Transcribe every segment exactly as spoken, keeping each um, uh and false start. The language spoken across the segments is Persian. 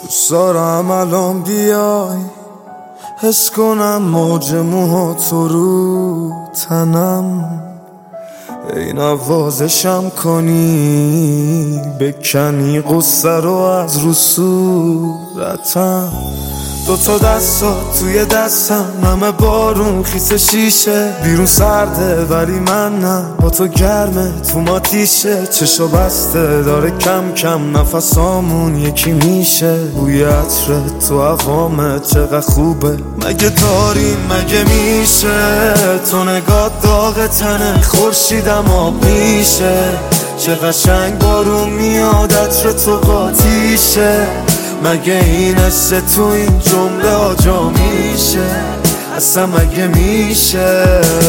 دوست دارم الان بیای حس کنم موج موهاتو رو تنم، ای نوازشم کنی بکنی قصه رو از رو صورتم. دوتا دستات توی دستم، همه بارون خیس شیشه، بیرون سرده ولی من نه، با تو گرمه تو ماتیشه، چشو بسته داره کم کم نفسامون یکی میشه، بوی عطرت تو هوامه چقدر خوبه، مگه داریم مگه میشه، تو نگاه داغ تنه خورشیدم آب میشه، چه قشنگ بارون میاد عطر تو قاطیشه، مگه این حس تو این جمله آجا میشه، اصلا مگه میشه،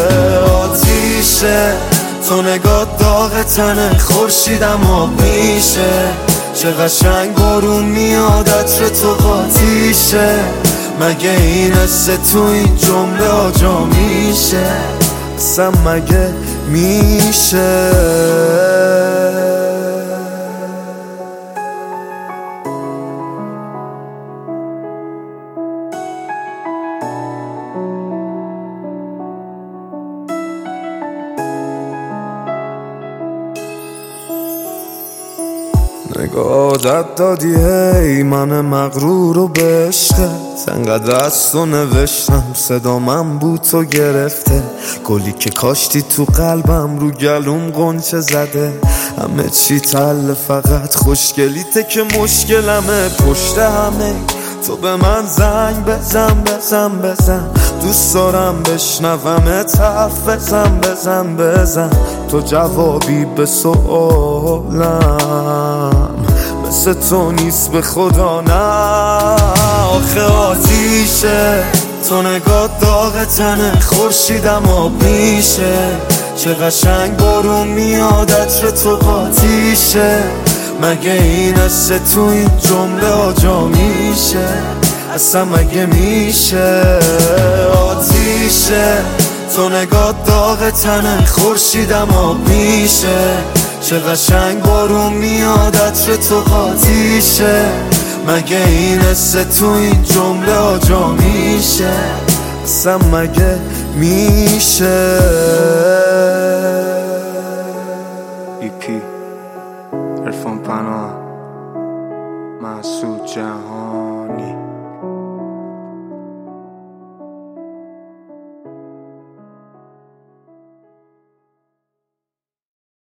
آتیشه تو نگاه داغ تنه خورشیدم آب میشه، چه قشنگ بارون میاد عطر تو قاطیشه، مگه این حس تو این جمله آجا میشه، اصلا مگه میشه. نگاه عادت دادی هی من مغرور و به عشقت، انقدر از تو نوشتم صدا من بود تو گرفته، گلی که کاشتی تو قلبم رو گلوم غنچه زده، همه چی تله فقط خوشگلیته که مشکلمه، پشت همه تو به من زنگ بزن بزن بزن، دوست دارم بشنومت حرف بزن بزن بزن، تو جوابی به سؤالم مثل تو نیست به خدا نه، آخه آتیشه تو نگاه داغ تنه خورشیدم آب میشه، چه قشنگ بارون میاد عطر تو قاطیشه، مگه این حس تو این جمله آجا میشه، اصلا مگه میشه، آتیشه تو نگاه داغ تنه خورشیدم آب میشه، چه قشنگ بارون میاد عطر تو قاطیشه، مگه این حس تو این جمله آجا میشه، اصلا مگه میشه. ایپی عرفان پناه مسعود جهانی.